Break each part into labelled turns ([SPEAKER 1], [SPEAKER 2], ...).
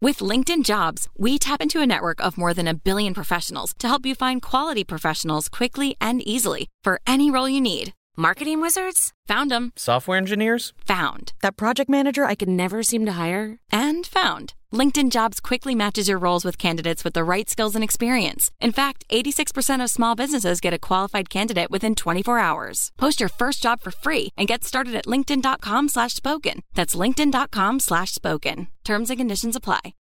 [SPEAKER 1] With LinkedIn Jobs, we tap into a network of more than 1 billion professionals to help you find quality professionals quickly and easily for any role you need. Marketing wizards? Found them.
[SPEAKER 2] Software engineers?
[SPEAKER 1] Found. That project manager I could never seem to hire? And found. LinkedIn Jobs quickly matches your roles with candidates with the right skills and experience. In fact, 86% of small businesses get a qualified candidate within 24 hours. Post your first job for free and get started at linkedin.com/spoken. That's linkedin.com/spoken. Terms and conditions apply.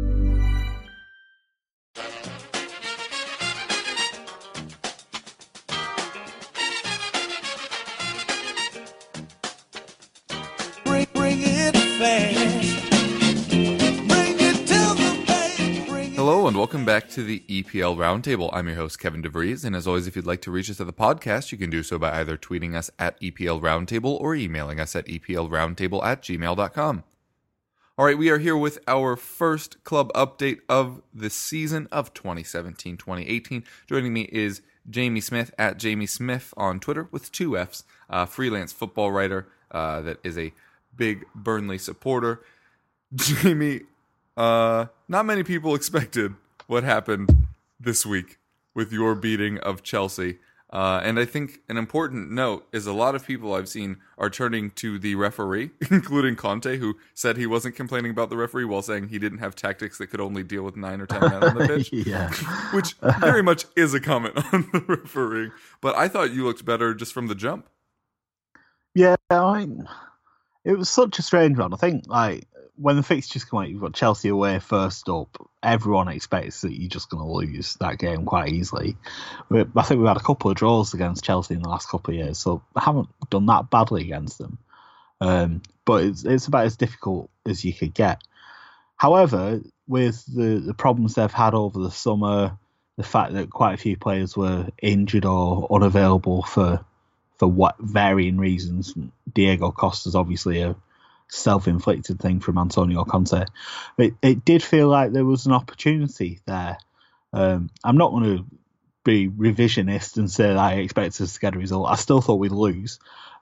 [SPEAKER 3] Hello and welcome back to the EPL Roundtable. I'm your host, Kevin DeVries, and as always, if you'd like to reach us at the podcast, you can do so by either tweeting us at EPL Roundtable or emailing us at eplroundtable@gmail.com. All right, we are here with our first club update of the season of 2017-2018. Joining me is Jamie Smith at Jamie Smith on Twitter with 2 Fs, freelance football writer that is a big Burnley supporter. Jamie, not many people expected what happened this week with your beating of Chelsea. And I think an important note is a lot of people I've seen are turning to the referee, including Conte, who said he wasn't complaining about the referee while saying he didn't have tactics that could only deal with 9 or 10 men on the pitch.
[SPEAKER 4] Yeah.
[SPEAKER 3] Which very much is a comment on the referee. But I thought you looked better just from the jump.
[SPEAKER 4] Yeah, it was such a strange one. I think, when the fixtures come out, you've got Chelsea away first up. Everyone expects that you're just going to lose that game quite easily. I think we've had a couple of draws against Chelsea in the last couple of years, so I haven't done that badly against them. But it's about as difficult as you could get. However, with the problems they've had over the summer, the fact that quite a few players were injured or unavailable for what varying reasons, Diego Costa's obviously a self-inflicted thing from Antonio Conte. It did feel like there was an opportunity there. I'm not going to be revisionist and say that I expect us to get a result. I still thought we'd lose.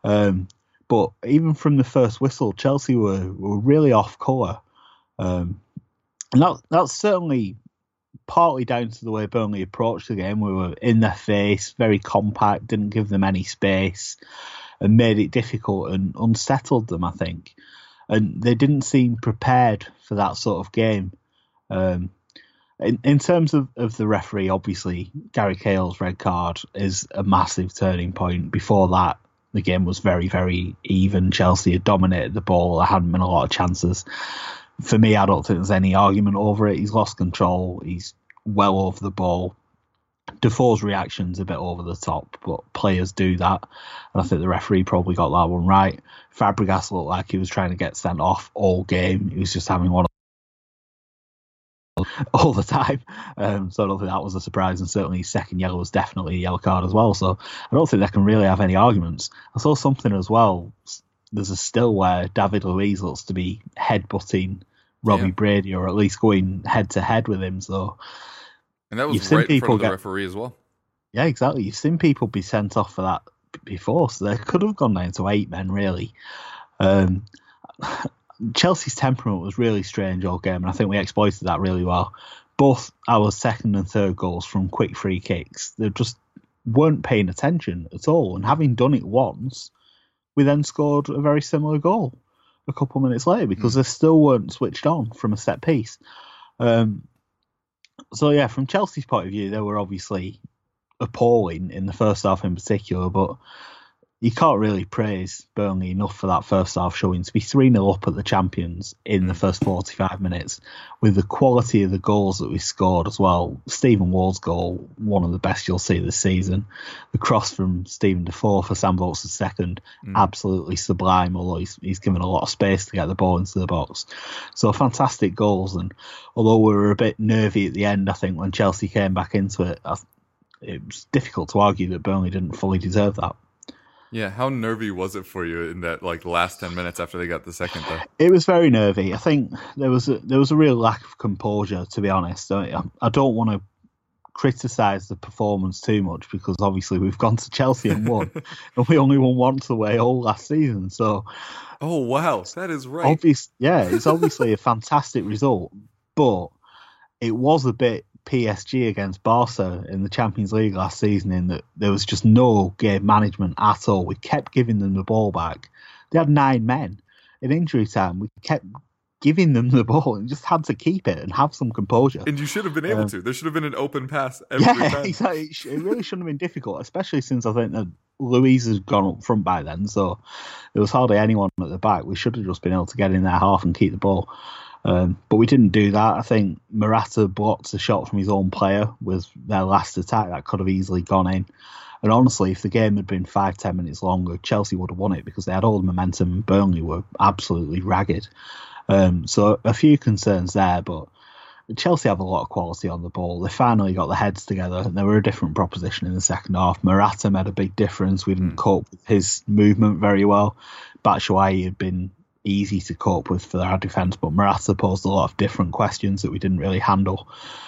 [SPEAKER 4] But even from the first whistle, Chelsea were really off colour. And that's certainly partly down to the way Burnley approached the game. We were in their face, very compact, didn't give them any space, and made it difficult and unsettled them, I think. And they didn't seem prepared for that sort of game. In terms of the referee, obviously, Gary Cahill's red card is a massive turning point. Before that, the game was very, very even. Chelsea had dominated the ball. There hadn't been a lot of chances. For me, I don't think there's any argument over it. He's lost control. He's well over the ball. Defoe's reaction's a bit over the top, but players do that. And I think the referee probably got that one right. Fabregas looked like he was trying to get sent off all game. He was just having one all the time. So I don't think that was a surprise. And certainly his second yellow was definitely a yellow card as well. So I don't think they can really have any arguments. I saw something as well. There's a still where David Luiz looks to be headbutting Robbie Brady, or at least going head-to-head with him. So,
[SPEAKER 3] and that was right in front of the referee as well.
[SPEAKER 4] Yeah, exactly. You've seen people be sent off for that before, so they could have gone down to 8 men, really. Chelsea's temperament was really strange all game, and I think we exploited that really well. Both our second and third goals from quick free kicks, they just weren't paying attention at all. And having done it once, we then scored a very similar goal a couple of minutes later because they still weren't switched on from a set piece. So yeah, from Chelsea's point of view, they were obviously appalling in the first half in particular, but you can't really praise Burnley enough for that first half showing. To be 3-0 up at the champions in the first 45 minutes with the quality of the goals that we scored as well. Stephen Ward's goal, one of the best you'll see this season. The cross from Stephen Defoe for Sam Vokes' second, absolutely sublime, although he's given a lot of space to get the ball into the box. So fantastic goals. And although we were a bit nervy at the end, I think when Chelsea came back into it, it was difficult to argue that Burnley didn't fully deserve that.
[SPEAKER 3] Yeah, how nervy was it for you in that last 10 minutes after they got the second though?
[SPEAKER 4] It was very nervy. I think there was a real lack of composure, to be honest. I don't want to criticise the performance too much because obviously we've gone to Chelsea and won, and we only won once away all last season. So,
[SPEAKER 3] oh wow, that is right.
[SPEAKER 4] It's obviously a fantastic result, but it was a bit PSG against Barca in the Champions League last season, in that there was just no game management at all. We kept giving them the ball back. They had 9 men. In injury time, we kept giving them the ball and just had to keep it and have some composure.
[SPEAKER 3] And you should have been able to. There should have been an open pass every time.
[SPEAKER 4] Exactly. It really shouldn't have been difficult, especially since I think that Luiz has gone up front by then, so there was hardly anyone at the back. We should have just been able to get in their half and keep the ball. But we didn't do that. I think Morata blocked a shot from his own player with their last attack that could have easily gone in. And honestly, if the game had been 5-10 minutes longer, Chelsea would have won it because they had all the momentum and Burnley were absolutely ragged. So a few concerns there, but Chelsea have a lot of quality on the ball. They finally got their heads together and they were a different proposition in the second half. Morata made a big difference. We didn't cope with his movement very well. Batshuayi had been easy to cope with for our defence, but Morata posed a lot of different questions that we didn't really handle.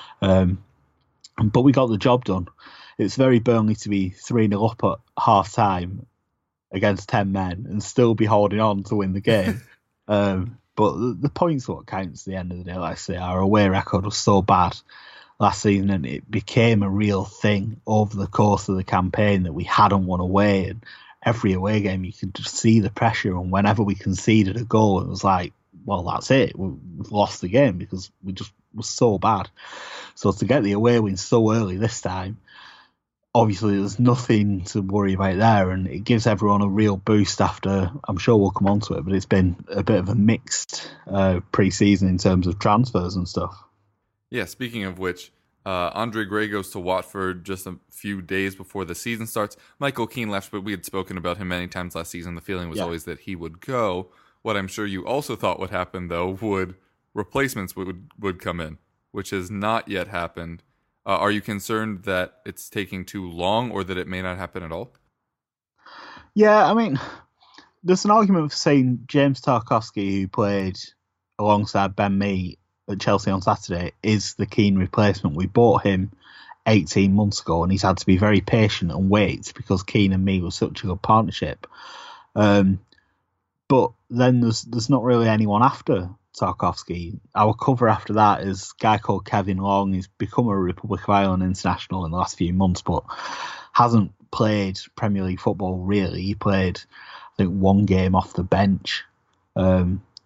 [SPEAKER 4] But we got the job done. It's very Burnley to be 3-0 up at half time against 10 men and still be holding on to win the game. But the points what counts at the end of the day. Like I say, our away record was so bad last season and it became a real thing over the course of the campaign that we hadn't won away. And every away game, you could just see the pressure. And whenever we conceded a goal, it was like, well, that's it. We've lost the game because we just was so bad. So to get the away win so early this time, obviously there's nothing to worry about there, and it gives everyone a real boost after, I'm sure we'll come on to it, but it's been a bit of a mixed pre-season in terms of transfers and stuff.
[SPEAKER 3] Yeah, speaking of which, Andre Gray goes to Watford just a few days before the season starts. Michael Keane left, but we had spoken about him many times last season. The feeling was always that he would go. What I'm sure you also thought would happen, though, replacements would come in, which has not yet happened. Are you concerned that it's taking too long or that it may not happen at all?
[SPEAKER 4] Yeah, I mean, there's an argument for saying James Tarkowski, who played alongside Ben Mee at Chelsea on Saturday, is the Keane replacement. We bought him 18 months ago and he's had to be very patient and wait because Keane and Mee was such a good partnership. But then there's not really anyone after Tarkowski. Our cover after that is a guy called Kevin Long. He's become a Republic of Ireland international in the last few months, but hasn't played Premier League football really. He played, I think, 1 game off the bench a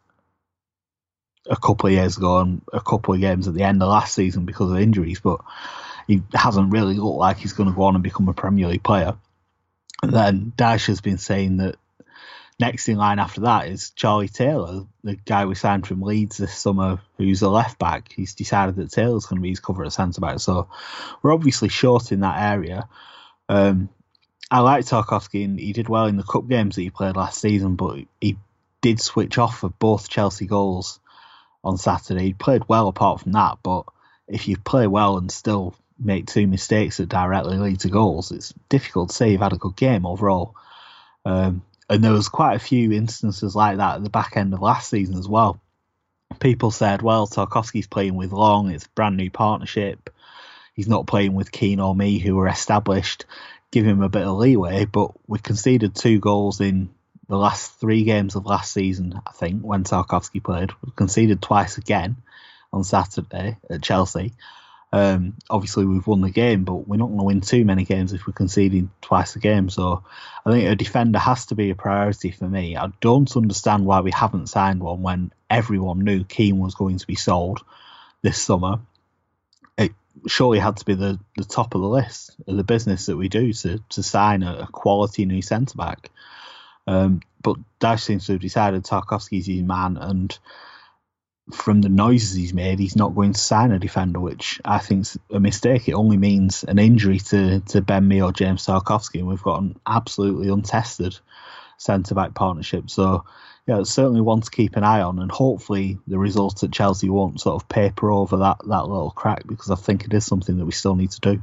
[SPEAKER 4] couple of years ago and a couple of games at the end of last season because of injuries, but he hasn't really looked like he's going to go on and become a Premier League player. And then Dyche has been saying that next in line after that is Charlie Taylor, the guy we signed from Leeds this summer, who's a left back. He's decided that Taylor's going to be his cover at centre back. So we're obviously short in that area. I like Tarkowski and he did well in the cup games that he played last season, but he did switch off for both Chelsea goals on Saturday. He played well apart from that, but if you play well and still make 2 mistakes that directly lead to goals, it's difficult to say you've had a good game overall. And there was quite a few instances like that at the back end of last season as well. People said, well, Tarkowski's playing with Long, it's a brand new partnership. He's not playing with Keane or Mee, who were established. Give him a bit of leeway, but we conceded 2 goals in the last 3 games of last season, I think, when Tarkowski played. We conceded twice again on Saturday at Chelsea. Obviously, we've won the game, but we're not going to win too many games if we're conceding twice a game. So I think a defender has to be a priority for me. I don't understand why we haven't signed one when everyone knew Keane was going to be sold this summer. It surely had to be the top of the list of the business that we do to sign a quality new centre-back. But Dyche seems to have decided Tarkowski's his man, and from the noises he's made, he's not going to sign a defender, which I think's a mistake. It only means an injury to Ben Mee or James Tarkowski, and we've got an absolutely untested centre-back partnership. So, yeah, it's certainly one to keep an eye on, and hopefully the results at Chelsea won't sort of paper over that little crack, because I think it is something that we still need to do.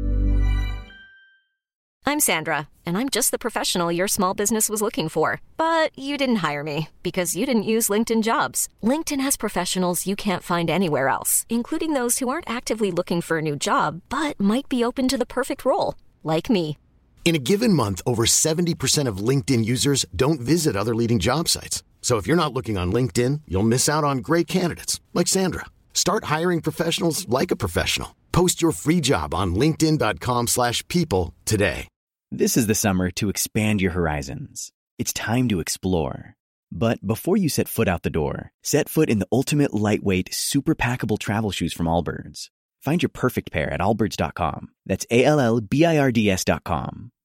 [SPEAKER 2] I'm Sandra, and I'm just the professional your small business was looking for. But you didn't hire me because you didn't use LinkedIn Jobs. LinkedIn has professionals you can't find anywhere else, including those who aren't actively looking for a new job, but might be open to the perfect role, like me.
[SPEAKER 5] In a given month, over 70% of LinkedIn users don't visit other leading job sites. So if you're not looking on LinkedIn, you'll miss out on great candidates, like Sandra. Start hiring professionals like a professional. Post your free job on linkedin.com/people today.
[SPEAKER 6] This is the summer to expand your horizons. It's time to explore. But before you set foot out the door, set foot in the ultimate lightweight, super packable travel shoes from Allbirds. Find your perfect pair at allbirds.com. That's ALLBIRDS.com.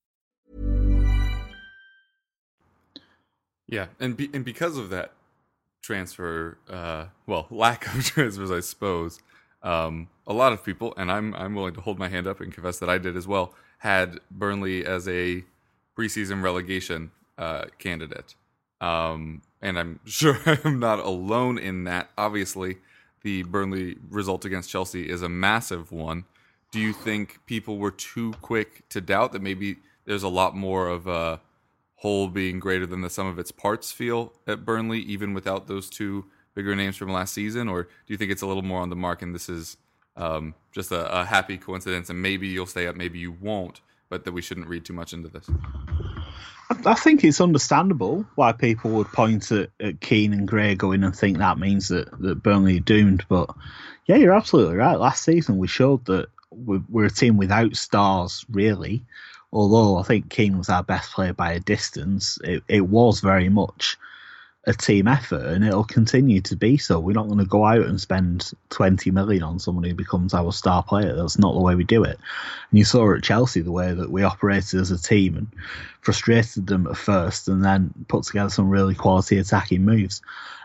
[SPEAKER 3] Yeah, and because of that transfer, lack of transfers, I suppose, a lot of people, and I'm willing to hold my hand up and confess that I did as well, had Burnley as a preseason relegation candidate. And I'm sure I'm not alone in that. Obviously, the Burnley result against Chelsea is a massive one. Do you think people were too quick to doubt that maybe there's a lot more of a whole being greater than the sum of its parts feel at Burnley, even without those two bigger names from last season? Or do you think it's a little more on the mark and this is just a happy coincidence and maybe you'll stay up, maybe you won't, but that we shouldn't read too much into this?
[SPEAKER 4] I think it's understandable why people would point at Keane and Gray going and think that means that Burnley are doomed. But yeah, you're absolutely right. Last season we showed that we're a team without stars, really. Although I think Keane was our best player by a distance, it was very much a team effort, and it'll continue to be so. We're not going to go out and spend 20 million on someone who becomes our star player. That's not the way we do it. And you saw at Chelsea the way that we operated as a team and frustrated them at first and then put together some really quality attacking moves.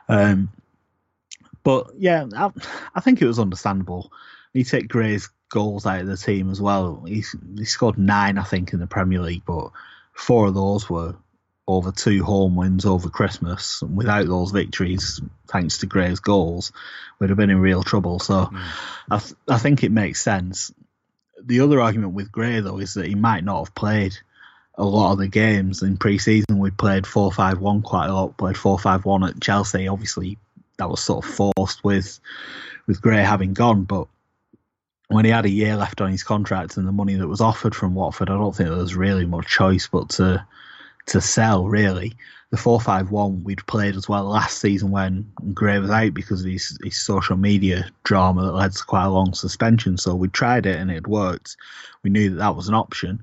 [SPEAKER 4] But yeah, I think it was understandable. You take Gray's goals out of the team as well. He scored 9, I think, in the Premier League, but 4 of those were over 2 home wins over Christmas. And without those victories, thanks to Gray's goals, we'd have been in real trouble. So I think it makes sense. The other argument with Gray, though, is that he might not have played a lot of the games. In pre-season, we played 4-5-1 quite a lot, played 4-5-1 at Chelsea. Obviously, that was sort of forced with Gray having gone, but when he had a year left on his contract and the money that was offered from Watford, I don't think there was really much choice but to sell, really. The 4-5-1 we'd played as well last season when Gray was out because of his social media drama that led to quite a long suspension. So we tried it and it worked. We knew that was an option.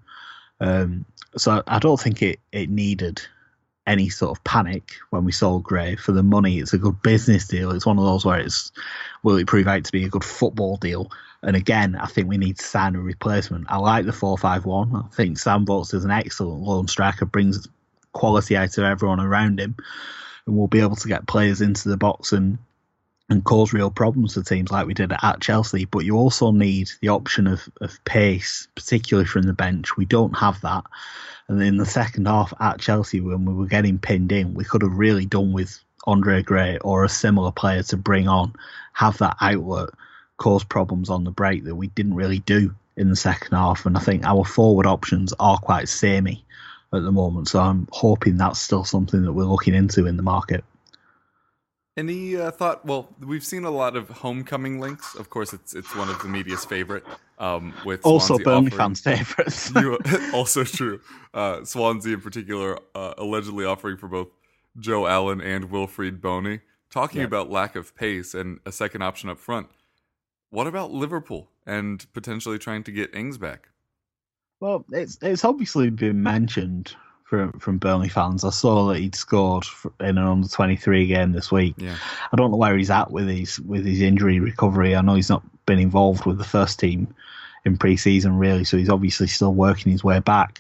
[SPEAKER 4] So I don't think it needed any sort of panic when we sold Gray. For the money, it's a good business deal. It's one of those where will it prove out to be a good football deal? And again, I think we need to sign a replacement. I like the 4-5-1. I think Sam Vokes is an excellent lone striker, brings quality out of everyone around him, and we'll be able to get players into the box and cause real problems for teams like we did at Chelsea. But you also need the option of pace, particularly from the bench. We don't have that. And in the second half at Chelsea, when we were getting pinned in, we could have really done with Andre Gray or a similar player to bring on, have that outlet, cause problems on the break that we didn't really do in the second half. And I think our forward options are quite samey at the moment. So I'm hoping that's still something that we're looking into in the market.
[SPEAKER 3] Any thought? Well, we've seen a lot of homecoming links. Of course, it's one of the media's favorite. With
[SPEAKER 4] also
[SPEAKER 3] Swansea
[SPEAKER 4] Burnley fans' favourites.
[SPEAKER 3] Also true. Swansea in particular, allegedly offering for both Joe Allen and Wilfried Boney. Talking about lack of pace and a second option up front. What about Liverpool and potentially trying to get Ings back?
[SPEAKER 4] Well, it's obviously been mentioned from Burnley fans. I saw that he'd scored in an under-23 game this week. Yeah. I don't know where he's at with his injury recovery. I know he's not been involved with the first team in pre-season, really, so he's obviously still working his way back.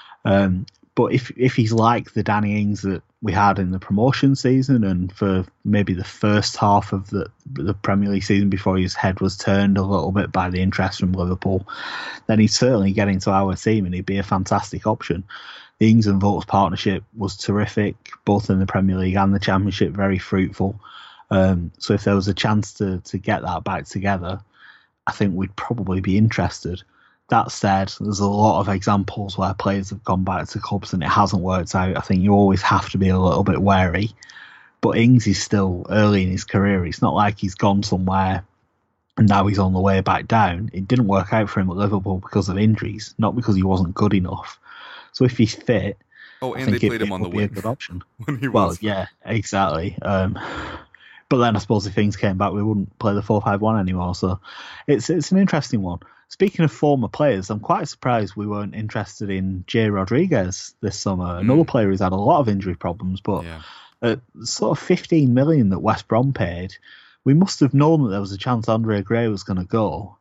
[SPEAKER 4] But if he's like the Danny Ings that we had in the promotion season and for maybe the first half of the Premier League season before his head was turned a little bit by the interest from Liverpool, then he'd certainly get into our team and he'd be a fantastic option. The Ings and Vokes partnership was terrific, both in the Premier League and the Championship, very fruitful. So if there was a chance to get that back together, I think we'd probably be interested. That said, there's a lot of examples where players have gone back to clubs and it hasn't worked out. I think you always have to be a little bit wary. But Ings is still early in his career. It's not like he's gone somewhere and now he's on the way back down. It didn't work out for him at Liverpool because of injuries, not because he wasn't good enough. So if he's fit,
[SPEAKER 3] and they played him on the wing.
[SPEAKER 4] A good option.
[SPEAKER 3] When he was.
[SPEAKER 4] Well, yeah, exactly. But But then I suppose if things came back, we wouldn't play the 4-5-1 anymore. So it's an interesting one. Speaking of former players, I'm quite surprised we weren't interested in Jay Rodriguez this summer. Another player who's had a lot of injury problems, but at sort of 15 million that West Brom paid, we must have known that there was a chance Andre Gray was going to go.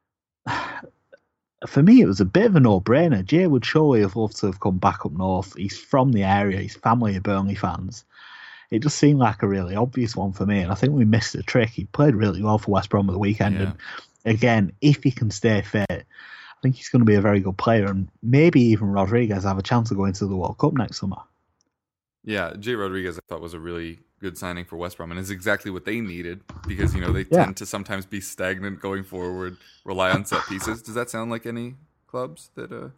[SPEAKER 4] For me, it was a bit of a no-brainer. Jay would surely have loved to have come back up north. He's from the area. His family are Burnley fans. It just seemed like a really obvious one for me, and I think we missed the trick. He played really well for West Brom at the weekend, and again, if he can stay fit, I think he's going to be a very good player, and maybe even Rodriguez have a chance of going to the World Cup next summer.
[SPEAKER 3] Yeah, Jay Rodriguez I thought was a really good signing for West Brom, and is exactly what they needed, because they tend to sometimes be stagnant going forward, rely on set pieces. Does that sound like any clubs that?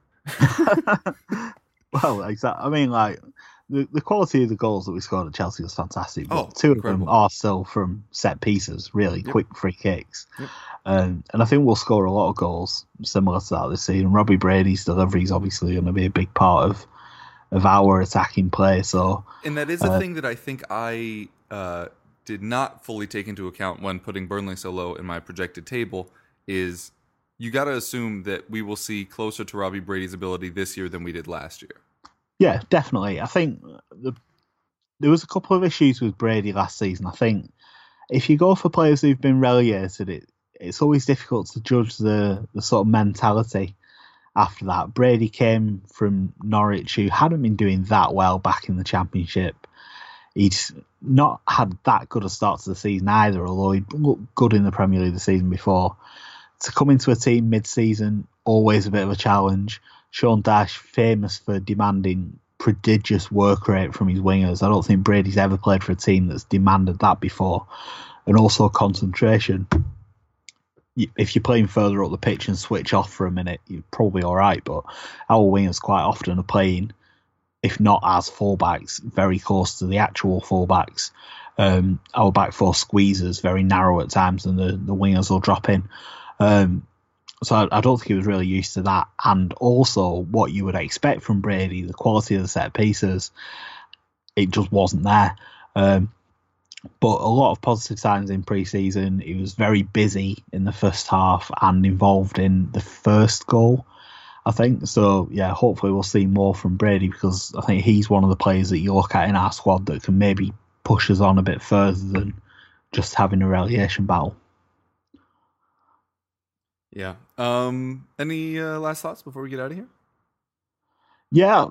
[SPEAKER 4] Well, exactly. I mean, like the quality of the goals that we scored at Chelsea was fantastic. But two
[SPEAKER 3] incredible.
[SPEAKER 4] of them are still from set pieces, really quick free kicks. And I think we'll score a lot of goals similar to that this season. Robbie Brady's delivery is obviously going to be a big part of our attacking play. So,
[SPEAKER 3] and that is a thing that I think I did not fully take into account when putting Burnley so low in my projected table, is you got to assume that we will see closer to Robbie Brady's ability this year than we did last year.
[SPEAKER 4] Yeah, definitely. I think there was a couple of issues with Brady last season. I think if you go for players who've been relegated, it's always difficult to judge the sort of mentality after that. Brady came from Norwich, who hadn't been doing that well back in the Championship. He'd not had that good a start to the season either, although he'd looked good in the Premier League the season before. To come into a team mid-season, always a bit of a challenge. Sean Dyche, famous for demanding prodigious work rate from his wingers. I don't think Brady's ever played for a team that's demanded that before. And also concentration. If you're playing further up the pitch and switch off for a minute, you're probably all right. But our wingers quite often are playing, if not as fullbacks, very close to the actual fullbacks. Our back four squeezes very narrow at times, and the wingers will drop in. So I don't think he was really used to that. And also what you would expect from Brady, the quality of the set pieces, it just wasn't there. But a lot of positive signs in pre-season. He was very busy in the first half and involved in the first goal, I think. So, yeah, hopefully we'll see more from Brady, because I think he's one of the players that you look at in our squad that can maybe push us on a bit further than just having a relegation battle.
[SPEAKER 3] Yeah. Any last thoughts before we get out of here?
[SPEAKER 4] Yeah,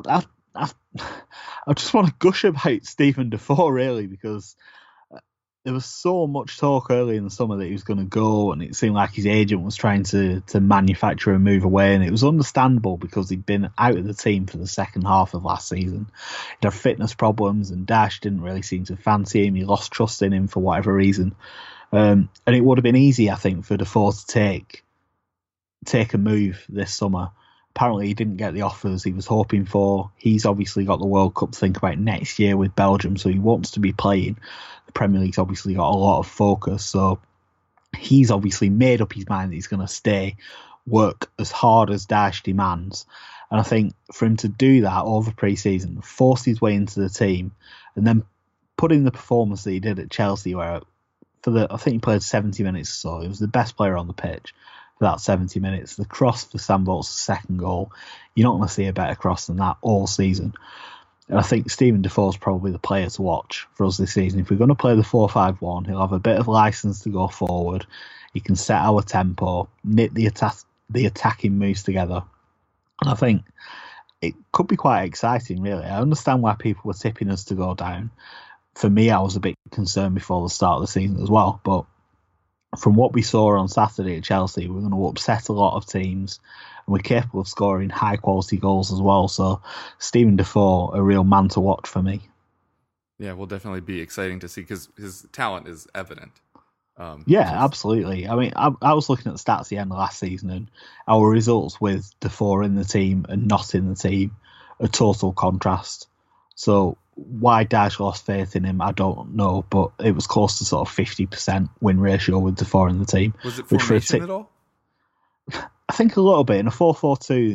[SPEAKER 4] I just want to gush about Stephen Defoe, really, because there was so much talk early in the summer that he was going to go, and it seemed like his agent was trying to manufacture a move away, and it was understandable because he'd been out of the team for the second half of last season. He'd had fitness problems, and Dash didn't really seem to fancy him. He lost trust in him for whatever reason. And it would have been easy, I think, for Defoe to take a move this summer. Apparently he didn't get the offers he was hoping for. He's obviously got the World Cup to think about next year with Belgium, so he wants to be playing. The Premier League's obviously got a lot of focus, so he's obviously made up his mind that he's going to stay, work as hard as Daesh demands. And I think for him to do that over pre-season, force his way into the team, and then put in the performance that he did at Chelsea, where I think he played 70 minutes or so. He was the best player on the pitch for that 70 minutes. The cross for Sam Bolt's second goal, you're not going to see a better cross than that all season. And I think Stephen Defoe's probably the player to watch for us this season. If we're going to play the 4-5-1, he'll have a bit of license to go forward. He can set our tempo, knit the attacking moves together. And I think it could be quite exciting, really. I understand why people were tipping us to go down. For me, I was a bit concerned before the start of the season as well. But from what we saw on Saturday at Chelsea, we're going to upset a lot of teams, and we're capable of scoring high-quality goals as well. So Stephen Defoe, a real man to watch for me.
[SPEAKER 3] Yeah, will definitely be exciting to see, because his talent is evident.
[SPEAKER 4] Absolutely. I mean, I was looking at the stats at the end of last season, and our results with Defoe in the team and not in the team, a total contrast. So why Daesh lost faith in him, I don't know, but it was close to sort of 50% win ratio with Defoe in the team.
[SPEAKER 3] Was it formation at all?
[SPEAKER 4] I think a little bit. In a 4-4-2,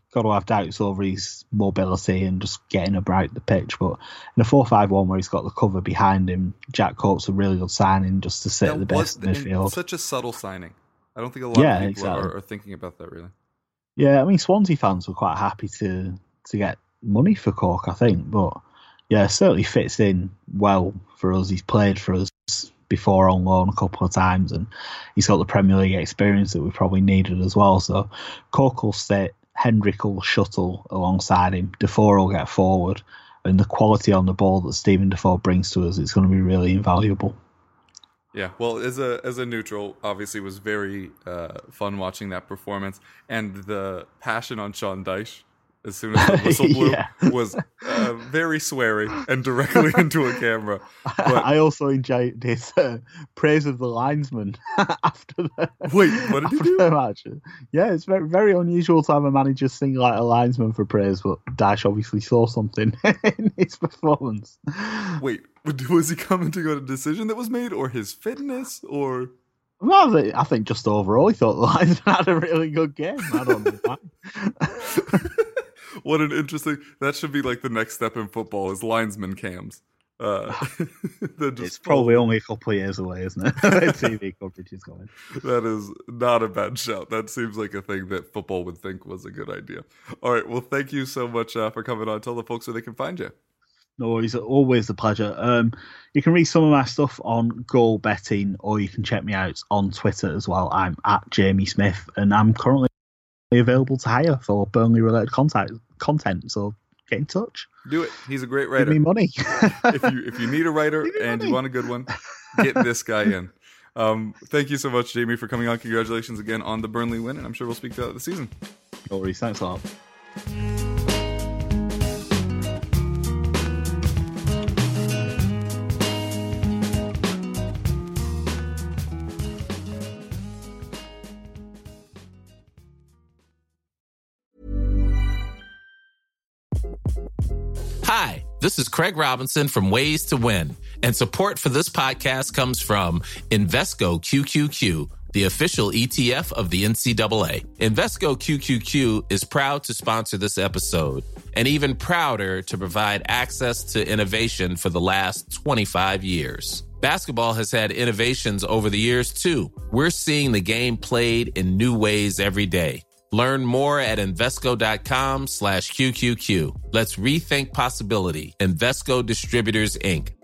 [SPEAKER 4] got to have doubts over his mobility and just getting about the pitch. But in a 4-5-1 where he's got the cover behind him, Jack Coates a really good signing just to sit at the base of the midfield.
[SPEAKER 3] Such a subtle signing. I don't think a lot of people are thinking about that, really.
[SPEAKER 4] Yeah, I mean, Swansea fans were quite happy to get money for Cork, I think. But, yeah, certainly fits in well for us. He's played for us before on loan a couple of times, and he's got the Premier League experience that we probably needed as well. So Cork will sit, Hendrick will shuttle alongside him, Defoe will get forward, and the quality on the ball that Stephen Defoe brings to us, it's going to be really invaluable.
[SPEAKER 3] Yeah, well, as a neutral, obviously was very fun watching that performance, and the passion on Sean Dyche as soon as the whistle blew was very sweary and directly into a camera. But
[SPEAKER 4] I also enjoyed his praise of the linesman after the
[SPEAKER 3] Wait, what did he do?
[SPEAKER 4] The match. Yeah, it's very, very unusual to have a manager sing like a linesman for praise, but Dyche obviously saw something in his performance.
[SPEAKER 3] Wait, was he commenting on a decision that was made, or his fitness, or...
[SPEAKER 4] Well, I think just overall he thought the linesman had a really good game. I don't know why.
[SPEAKER 3] What an interesting... That should be like the next step in football, is linesman cams.
[SPEAKER 4] It's probably only a couple of years away, isn't it? TV coverage is going.
[SPEAKER 3] That is not a bad shout. That seems like a thing that football would think was a good idea. All right, well, thank you so much for coming on. Tell the folks where they can find you.
[SPEAKER 4] No worries, always a pleasure. You can read some of my stuff on Goal Betting, or you can check me out on Twitter as well. I'm at Jamie Smith, and I'm currently available to hire for Burnley-related content, so get in touch.
[SPEAKER 3] Do it. He's a great writer.
[SPEAKER 4] Give me money.
[SPEAKER 3] if you need a writer and you want a good one, get this guy in. Thank you so much, Jamie, for coming on. Congratulations again on the Burnley win, and I'm sure we'll speak throughout the season.
[SPEAKER 4] No worries. Thanks a lot.
[SPEAKER 7] Hi, this is Craig Robinson from Ways to Win, and support for this podcast comes from Invesco QQQ, the official ETF of the NCAA. Invesco QQQ is proud to sponsor this episode, and even prouder to provide access to innovation for the last 25 years. Basketball has had innovations over the years, too. We're seeing the game played in new ways every day. Learn more at Invesco.com/QQQ. Let's rethink possibility. Invesco Distributors, Inc.